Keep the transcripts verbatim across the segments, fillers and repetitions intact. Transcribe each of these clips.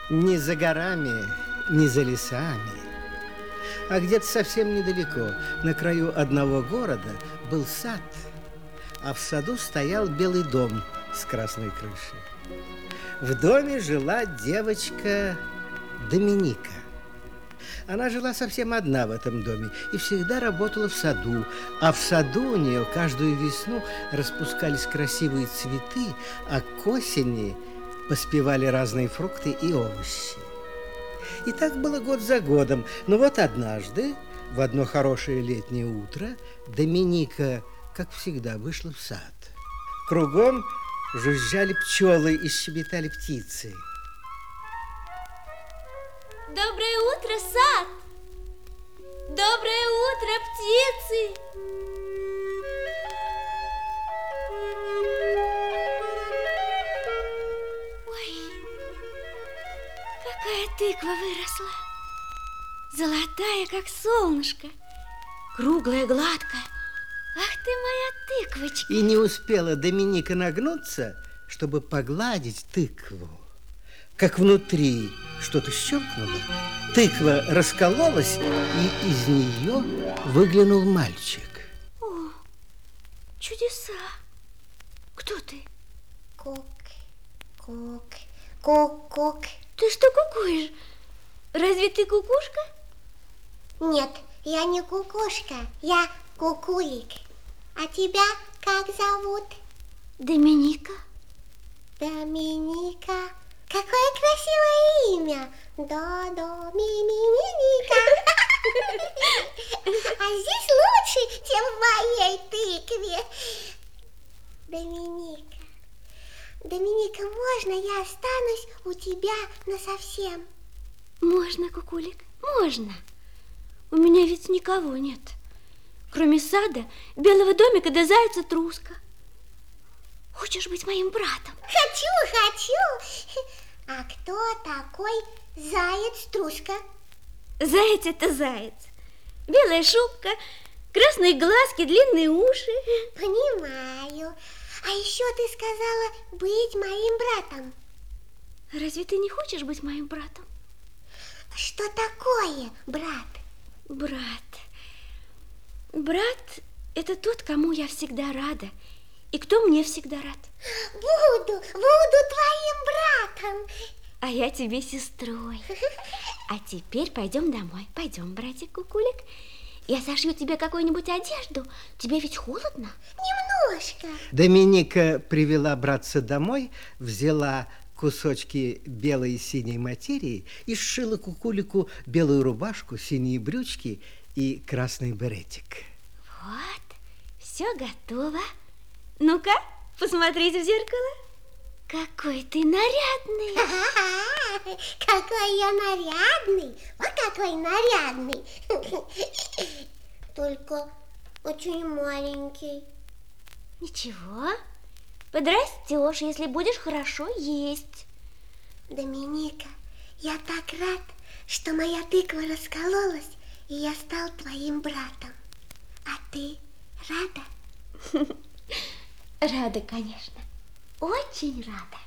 Не за горами, не за лесами, а где-то совсем недалеко, на краю одного города, был сад, а в саду стоял белый дом с красной крышей. В доме жила девочка Доминика. Она жила совсем одна в этом доме и всегда работала в саду, а в саду у нее каждую весну распускались красивые цветы, а к осени поспевали разные фрукты и овощи. И так было год за годом. Но вот однажды, в одно хорошее летнее утро, Доминика, как всегда, вышла в сад. Кругом жужжали пчелы и щебетали птицы. Доброе утро, сад! Доброе утро, птицы! Ой, какая тыква выросла! Золотая, как солнышко, круглая, гладкая. Ах ты моя тыквочка! И не успела Доминика нагнуться, чтобы погладить тыкву, как внутри что-то щелкнуло, тыква раскололась, и из нее выглянул мальчик. О, чудеса! Кто ты? Кук, кук, кук, кук. Ты что кукуешь? Разве ты кукушка? Нет, я не кукушка, я кукулик. А тебя как зовут? Доминика. Доминика. Какое красивое имя. Да-да, ми-ми-ми-мика. А здесь лучше, чем в моей тыкве. Доминика. Доминика, можно я останусь у тебя насовсем? Можно, кукулик, можно. У меня ведь никого нет, кроме сада, белого домика да зайца Труска. Хочешь быть моим братом? Хочу, хочу. А кто такой заяц Труска? Заяц – это заяц. Белая шубка, красные глазки, длинные уши. Понимаю. А еще ты сказала быть моим братом. Разве ты не хочешь быть моим братом? Что такое брат? Брат. Брат – это тот, кому я всегда рада. И кто мне всегда рад? Буду, буду твоим братом. А я тебе сестрой. А теперь пойдем домой. Пойдем, братик Кукулик. Я сошью тебе какую-нибудь одежду. Тебе ведь холодно? Немножко. Доминика привела братца домой, взяла кусочки белой и синей материи и сшила Кукулику белую рубашку, синие брючки и красный беретик. Вот, все готово. Ну-ка, посмотрите в зеркало. Какой ты нарядный. Какой я нарядный. Вот какой нарядный. Только очень маленький. Ничего, подрастешь, если будешь хорошо есть. Доминика, я так рад, что моя тыква раскололась, и я стал твоим братом. А ты рада? Рада, конечно. Очень рада.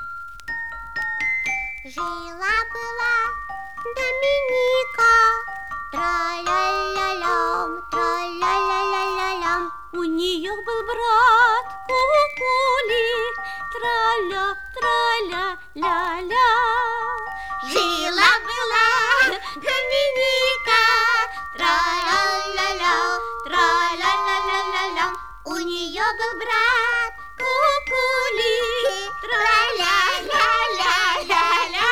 Жила-была Доминика, тра-ля-ля-лям, тра-ля-ля-ля-лям. У нее был брат Кукулик, тра-ля, тра-ля, ля-ля. Жила-была Доминика, тра-ля-ля-ля, тра-ля-ля-ля-ля-лям. У нее был брат Кукулик, тра-ля-ля-ля-ля-ля.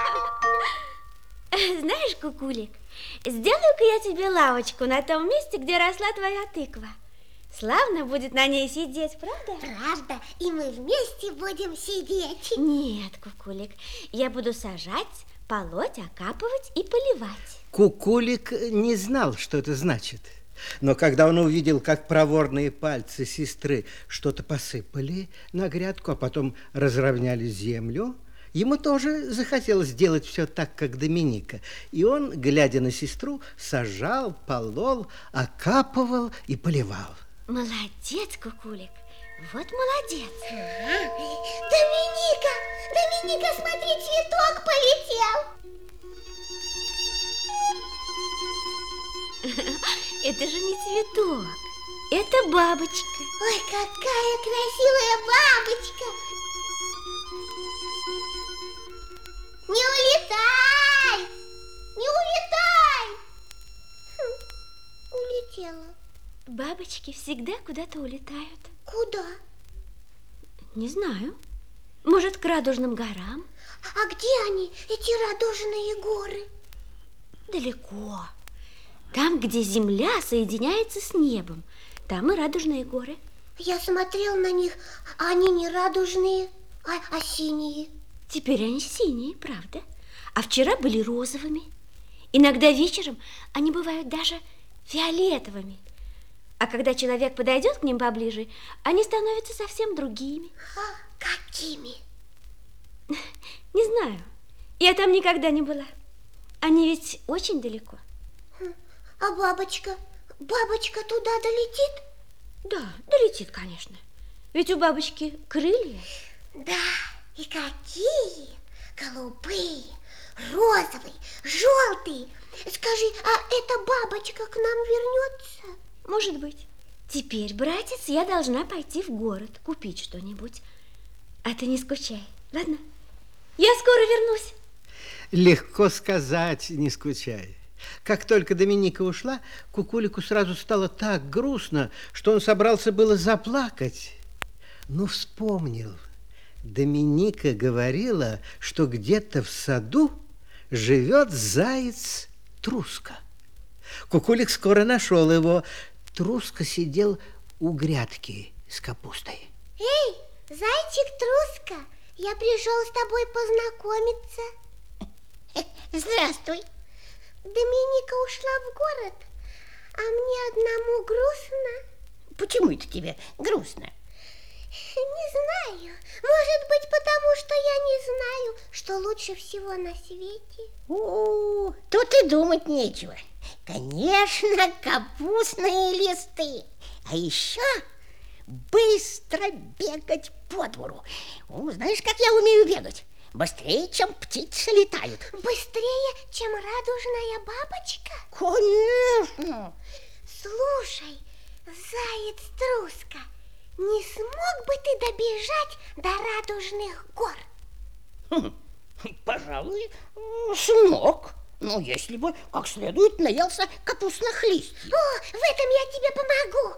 Знаешь, Кукулик, сделаю-ка я тебе лавочку на том месте, где росла твоя тыква. Славно будет на ней сидеть, правда? Правда, и мы вместе будем сидеть. Нет, Кукулик, я буду сажать, полоть, окапывать и поливать. Кукулик не знал, что это значит. Но когда он увидел, как проворные пальцы сестры что-то посыпали на грядку, а потом разровняли землю, ему тоже захотелось сделать все так, как Доминика. И он, глядя на сестру, сажал, полол, окапывал и поливал. Молодец, Кукулик, Вот молодец. Ага. Доминика, Доминика, смотри, цветок полетел. Это же не цветок, это бабочка. Ой, какая красивая бабочка. Не улетай! Не улетай! Хм, улетела. Бабочки всегда куда-то улетают. Куда? Не знаю. Может, к радужным горам? А где они, эти радужные горы? Далеко. Там, где земля соединяется с небом. Там и радужные горы. Я смотрел на них, а они не радужные, а, а синие. Теперь они синие, правда? А вчера были розовыми. Иногда вечером они бывают даже фиолетовыми. А когда человек подойдет к ним поближе, они становятся совсем другими. А, какими? Не знаю. Я там никогда не была. Они ведь очень далеко. А бабочка? Бабочка туда долетит? Да, долетит, конечно. Ведь у бабочки крылья. Да, и какие? Голубые, розовые, желтые. Скажи, а эта бабочка к нам вернется? Может быть. Теперь, братец, я должна пойти в город, купить что-нибудь. А ты не скучай, ладно? Я скоро вернусь. Легко сказать, не скучай. Как только Доминика ушла, Кукулику сразу стало так грустно, что он собрался было заплакать. Но вспомнил. Доминика говорила, что где-то в саду живет заяц Труска. Кукулик скоро нашел его. Труска сидел у грядки с капустой. Эй, зайчик Труска, я пришел с тобой познакомиться. Здравствуй. Доминика ушла в город, а мне одному грустно. Почему это тебе грустно? Не знаю. Может быть, потому что я не знаю, что лучше всего на свете. О, тут и думать нечего. Конечно, капустные листы. А еще быстро бегать по двору. О, знаешь, как я умею бегать? Быстрее, чем птицы летают. Быстрее, чем радужная бабочка? Конечно. Слушай, заяц Труска, не смог бы ты добежать до радужных гор? Хм, пожалуй, смог. Ну, если бы как следует наелся капустных листьев. О, в этом я тебе помогу.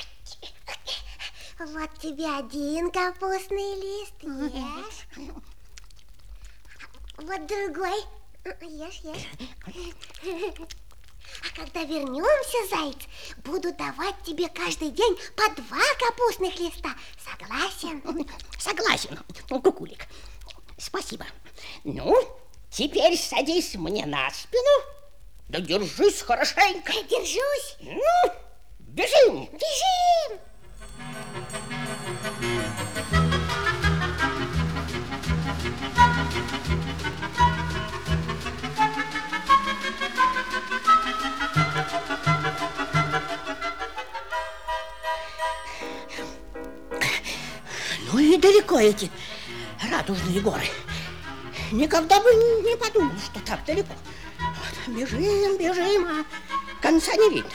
Вот тебе один капустный лист, ешь. Вот другой. Ешь, ешь. А когда вернемся, заяц, буду давать тебе каждый день по два капустных листа. Согласен? Согласен, Кукулик. Спасибо. Ну, теперь садись мне на спину. Да держись хорошенько. Я держусь. Ну, бежим. Бежим. Ну и далеко эти радужные горы. Никогда бы не подумал, что так далеко. Вот, бежим, бежим, а конца не видно.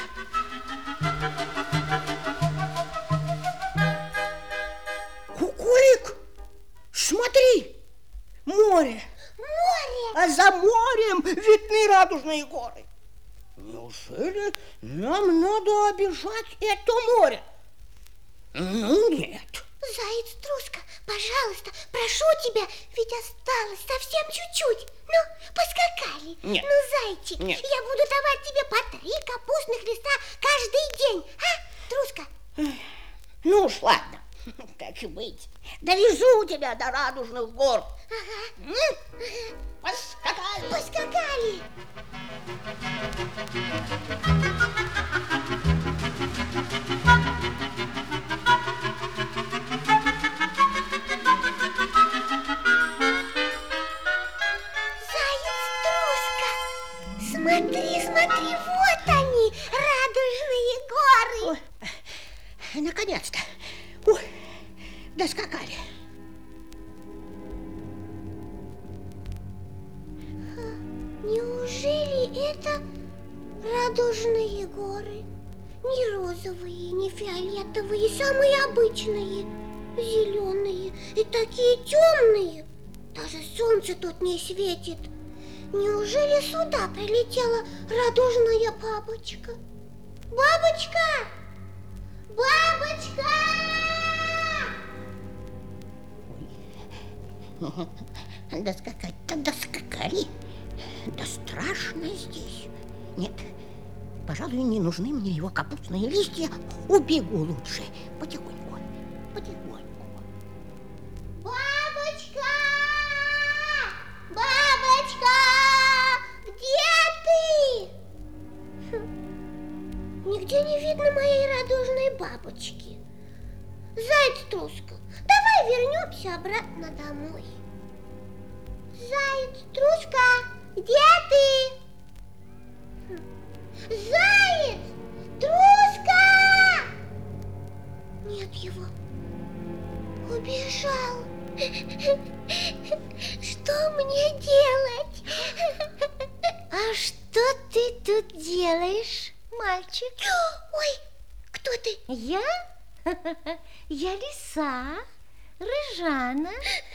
Кукулик, смотри, море. Море. А за морем видны радужные горы. Неужели нам надо обижать это море? Ну, нет. Заяц Труска, пожалуйста, прошу тебя, ведь осталось совсем чуть-чуть. Ну, поскакали. Нет. Ну, зайчик, Нет. я буду давать тебе по три капустных листа каждый день. А, Труска? Ну уж ладно, как и быть. Довезу тебя до радужных гор. Ага. М? Поскакали. Поскакали. Заяц Труска, смотри, смотри, вот они, радужные горы. Ой, наконец-то. Ой, доскакали. Неужели это радужные горы? Не розовые, не фиолетовые, самые обычные, зеленые и такие темные. Даже солнце тут не светит. Неужели сюда прилетела радужная бабочка? Бабочка! Бабочка! Ой, доскакать-то доскакали. Да страшно здесь. Нет, пожалуй, не нужны мне его капустные листья. Убегу лучше. Потихоньку, потихоньку. Бабочка! Бабочка! Где ты? Хм. Нигде не видно моей радужной бабочки. Заяц-труска, давай вернемся обратно домой. Заяц-труска, где ты? Заяц! Труска! Нет его. Убежал. Что мне делать? А что ты тут делаешь, мальчик? Ой, кто ты? Я? Я лиса, Рыжана.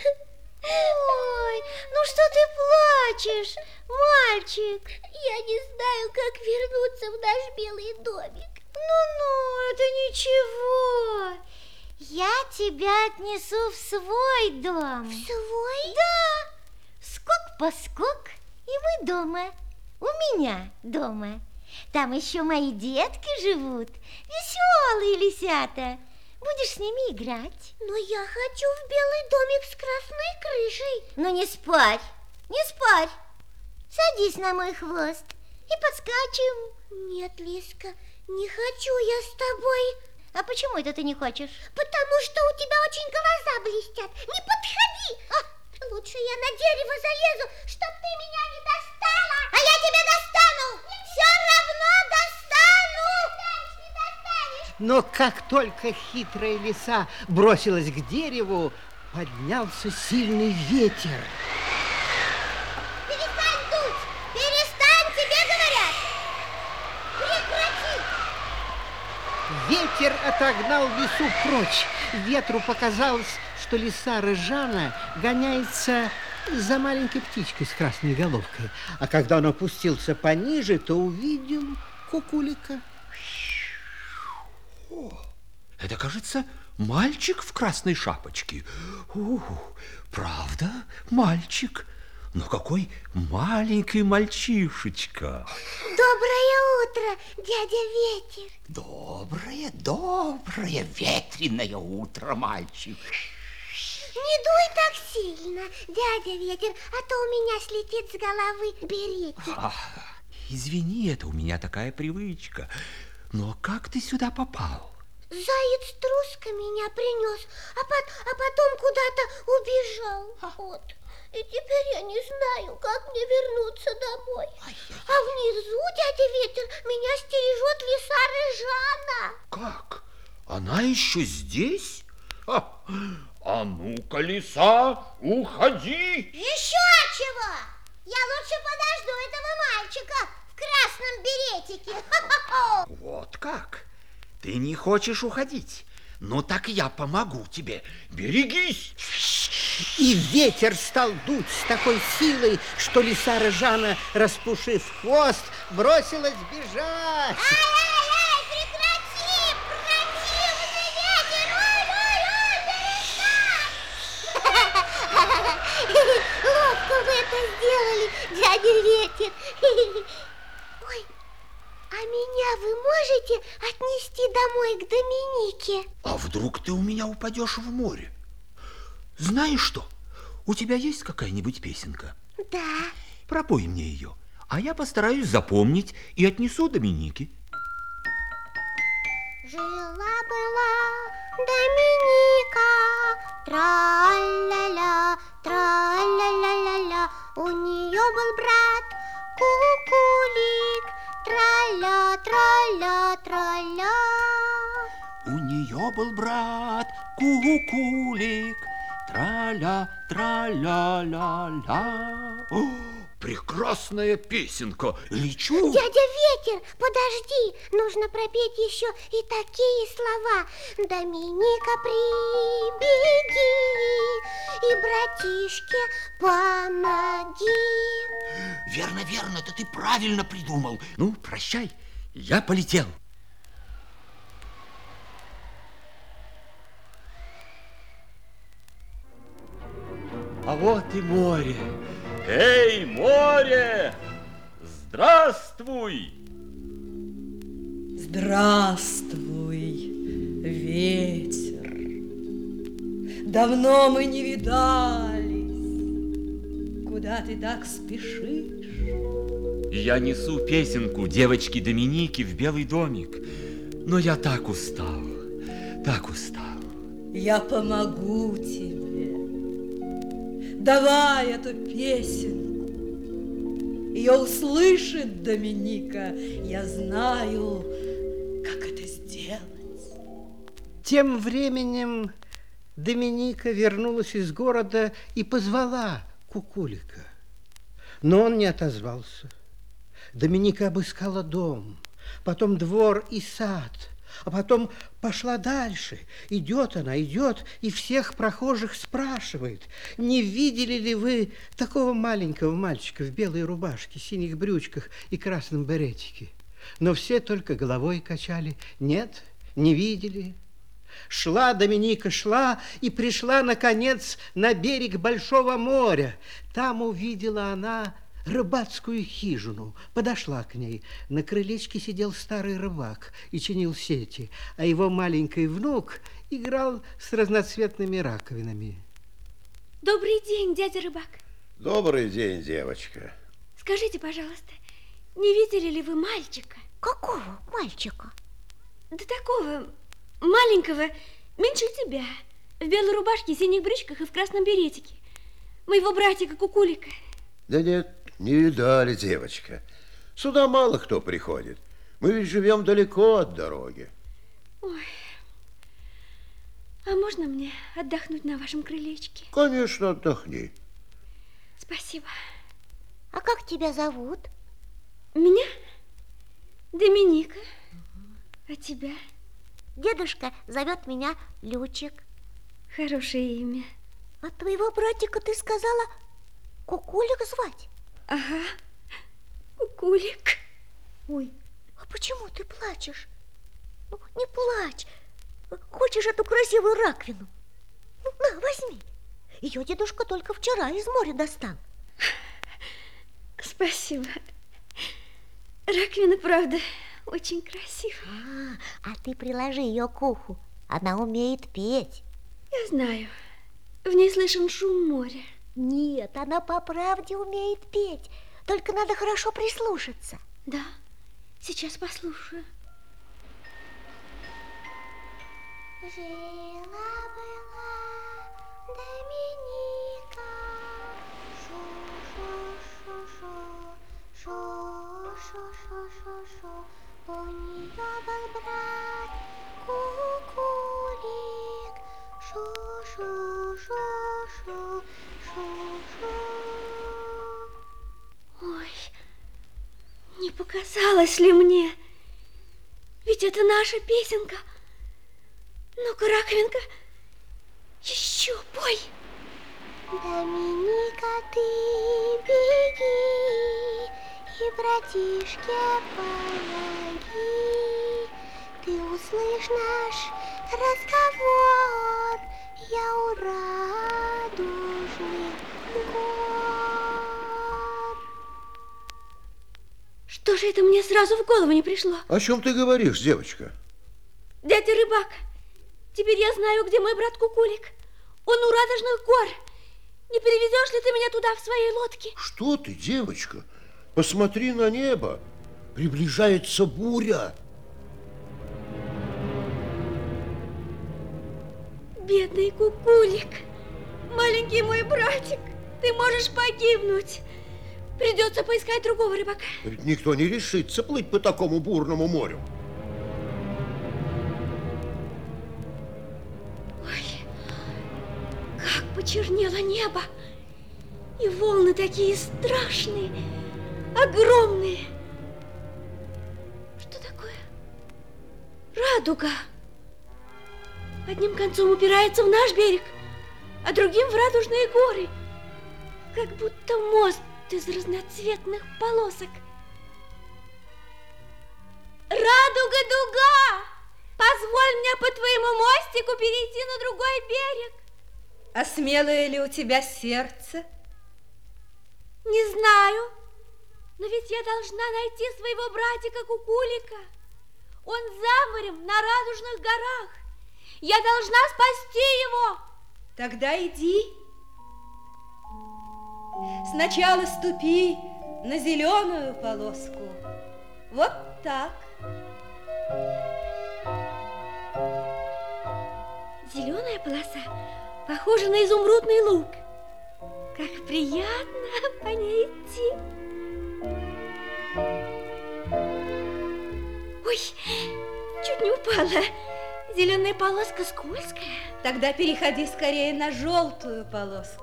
Ой, ну что ты плачешь, мальчик? Я не знаю, как вернуться в наш белый домик. Ну-ну, это ничего. Я тебя отнесу в свой дом. В свой? Да. Скок-поскок, и мы дома. У меня дома. Там еще мои детки живут, веселые лисята. Будешь с ними играть. Но я хочу в белый домик с красной крышей. Ну не спорь, не спорь. Садись на мой хвост и подскачем. Нет, Лиска, не хочу я с тобой. А почему это ты не хочешь? Потому что у тебя очень глаза блестят. Не подходи. А, лучше я на дерево залезу, чтоб ты меня не достала. А я тебя достану. Все равно достану. Не достанешь. Но как только хитрая лиса бросилась к дереву, поднялся сильный ветер. Перестань дуть. Перестань, тебе говорят. Прекрати. Ветер отогнал лису прочь. Ветру показалось, что лиса Рыжана гоняется за маленькой птичкой с красной головкой. А когда он опустился пониже, то увидел кукулика. О, это, кажется, мальчик в красной шапочке. Ух, правда, мальчик. Но какой маленький мальчишечка. Доброе утро, дядя Ветер. Доброе, доброе, ветреное утро, мальчик. Не дуй так сильно, дядя Ветер, а то у меня слетит с головы беретик. Ах, извини, это у меня такая привычка. Но как ты сюда попал? Заяц-труска меня принес, а, по а потом куда-то убежал. Вот. И теперь я не знаю, как мне вернуться домой. А внизу, дядя Ветер, меня стережет лиса Рыжана. Как? Она еще здесь? А, а ну-ка, лиса, уходи! Еще чего? Я лучше подожду этого мальчика в красном беретике. Вот как? Ты не хочешь уходить? Ну так я помогу тебе. Берегись! И ветер стал дуть с такой силой, что лиса Рыжана, распушив хвост, бросилась бежать. Ай-ай-ай, прекрати! Противный ветер! Ой-ой-ой, ловко вы это сделали, дядя Ветер. Ой, а меня вы можете отнести домой к Доминике? А вдруг ты у меня упадешь в море? Знаешь что? У тебя есть какая-нибудь песенка? Да. Пропой мне ее, а я постараюсь запомнить и отнесу Доминике. Жила-была Доминика, тра-ля-ля, тра-ля-ля-ля-ля. У нее был брат Кукулик, тра-ля, тра-ля, тра-ля. У нее Жил-был брат Кукулик, траля, траля-ля-ля. Прекрасная песенка. Лечу. Дядя Ветер, подожди, нужно пропеть еще и такие слова. Доминика, прибеги, и братишке помоги. Верно, верно, да ты правильно придумал. Ну, прощай, я полетел. А вот и море. Эй, море, здравствуй! Здравствуй, ветер. Давно мы не видались. Куда ты так спешишь? Я несу песенку девочки Доминики в Белый домик. Но я так устал, так устал. Я помогу тебе. Давай эту песенку. Ее услышит Доминика. Я знаю, как это сделать. Тем временем Доминика вернулась из города и позвала Кукулика. Но он не отозвался. Доминика обыскала дом, потом двор и сад, а потом пошла дальше. Идет она, идет, и всех прохожих спрашивает, не видели ли вы такого маленького мальчика в белой рубашке, синих брючках и красном беретике. Но все только головой качали. Нет, не видели. Шла Доминика, шла и пришла, наконец, на берег Большого моря. Там увидела она рыбацкую хижину, подошла к ней. На крылечке сидел старый рыбак и чинил сети, а его маленький внук играл с разноцветными раковинами. Добрый день, дядя рыбак. Добрый день, девочка. Скажите, пожалуйста, не видели ли вы мальчика? Какого мальчика? Да такого маленького, меньше тебя, в белой рубашке, синих брючках и в красном беретике. Моего братика Кукулика. Да нет, не видали, девочка. Сюда мало кто приходит. Мы ведь живем далеко от дороги. Ой, а можно мне отдохнуть на вашем крылечке? Конечно, отдохни. Спасибо. А как тебя зовут? Меня? Доминика. А тебя? Дедушка зовет меня Лючик. Хорошее имя. А твоего братика ты сказала Кукулик звать? Ага, Кукулик. Ой, а почему ты плачешь? Ну, не плачь. Хочешь эту красивую раковину? Ну, на, возьми. Ее дедушка только вчера из моря достал. Спасибо. Раковина, правда, очень красивая. А, а ты приложи ее к уху. Она умеет петь. Я знаю. В ней слышен шум моря. Нет, она по правде умеет петь. Только надо хорошо прислушаться. Да, сейчас послушаю. Жила-была Доминика, шу-шу-шу-шу, шу-шу-шу-шу-шу. У нее был брат Кукулик, шу-шу-шу-шу, шу-шу. Ой, не показалось ли мне? Ведь это наша песенка. Ну-ка, раковинка, еще пой. Доминика, ты беги, и братишке помоги. Ты услышь наш разговор, я у радужных гор. Что же это мне сразу в голову не пришло? О чем ты говоришь, девочка? Дядя рыбак, теперь я знаю, где мой брат Кукулик. Он у радужных гор. Не перевезешь ли ты меня туда в своей лодке? Что ты, девочка? Посмотри на небо. Приближается буря. Бедный Кукулик, маленький мой братик, ты можешь погибнуть. Придется поискать другого рыбака. Ведь никто не решится плыть по такому бурному морю. почернело небо, и волны такие страшные, огромные. Что такое? Радуга. Одним концом упирается в наш берег, а другим в радужные горы, как будто мост из разноцветных полосок. Радуга-дуга! Позволь мне по твоему мостику перейти на другой берег. А смелое ли у тебя сердце? Не знаю, но ведь я должна найти своего братика Кукулика. Он за морем на радужных горах. Я должна спасти его. Тогда иди. Сначала ступи на зеленую полоску. Вот так. Зеленая полоса похожа на изумрудный лук. Как приятно по ней идти. Ой, чуть не упала. Зеленая полоска скользкая. Тогда переходи скорее на желтую полоску.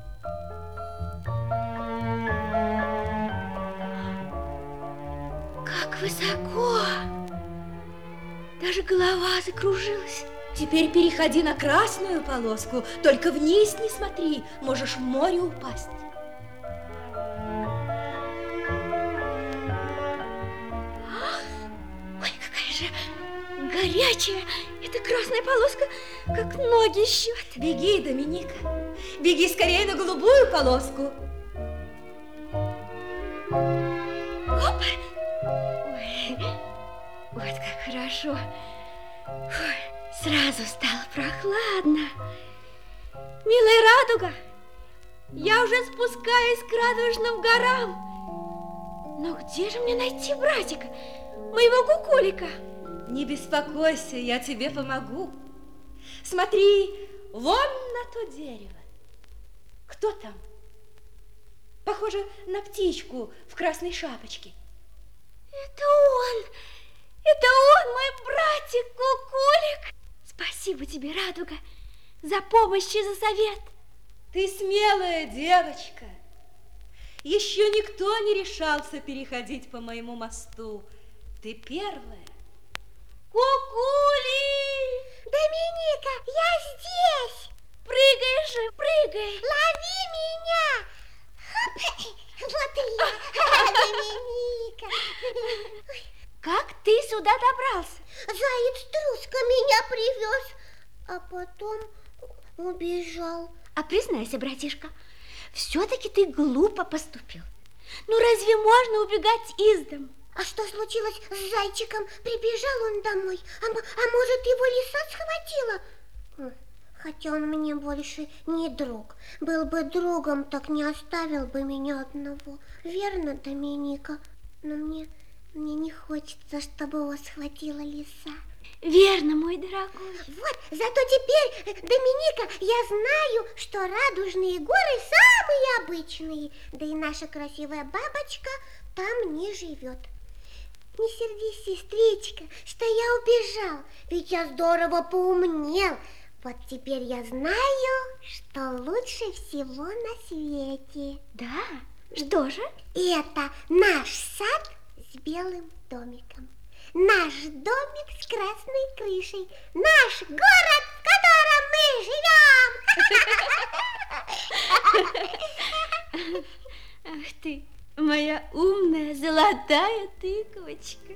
Как высоко. Даже голова закружилась. Теперь переходи на красную полоску, только вниз не смотри, можешь в море упасть. Ой, какая же горячая эта красная полоска, как ноги щет. Беги, Доминика, беги скорее на голубую полоску. Оп! Ой, вот как хорошо. Фу. Сразу стало прохладно. Милая радуга, я уже спускаюсь к радужным горам. Но где же мне найти братика, моего Кукулика? Не беспокойся, я тебе помогу. Смотри, вон на то дерево. Кто там? Похоже на птичку в красной шапочке. Это он! Это он, мой братик Кукулик! Спасибо тебе, радуга, за помощь и за совет. Ты смелая девочка. Еще никто не решался переходить по моему мосту. Ты первая. Кукулик! Доминика, я здесь! Прыгай же, прыгай! Лови меня! Вот и я, Доминика! Как ты сюда добрался? Заяц Труска меня привез, а потом убежал. А признайся, братишка, все-таки ты глупо поступил. Ну разве можно убегать из дому? А что случилось с зайчиком? Прибежал он домой, а, а может, его лиса схватила? Хотя он мне больше не друг. Был бы другом, так не оставил бы меня одного. Верно, Доминика? Но мне... Мне не хочется, чтобы его схватила лиса. Верно, мой дорогой. Вот, зато теперь, Доминика, я знаю, что радужные горы самые обычные. Да и наша красивая бабочка там не живет. Не сердись, сестричка, что я убежал, ведь я здорово поумнел. Вот теперь я знаю, что лучше всего на свете. Да? Что же? Это наш сад с белым домиком. Наш домик с красной крышей. Наш город, в котором мы живем. Ах ты, моя умная золотая тыковочка.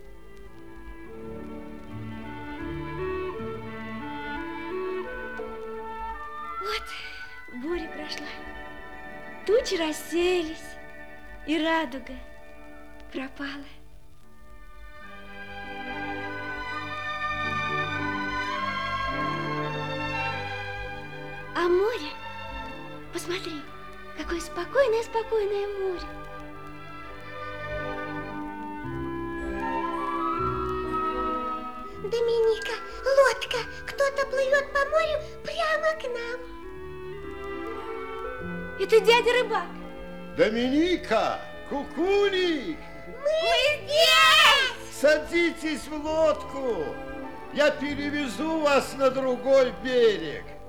Вот, буря прошла. Тучи рассеялись, и радуга пропала. А море, посмотри, какое спокойное-спокойное море. Доминика, лодка, кто-то плывет по морю прямо к нам. Это дядя рыбак. Доминика, Кукулик! Мы здесь! Садитесь в лодку, я перевезу вас на другой берег.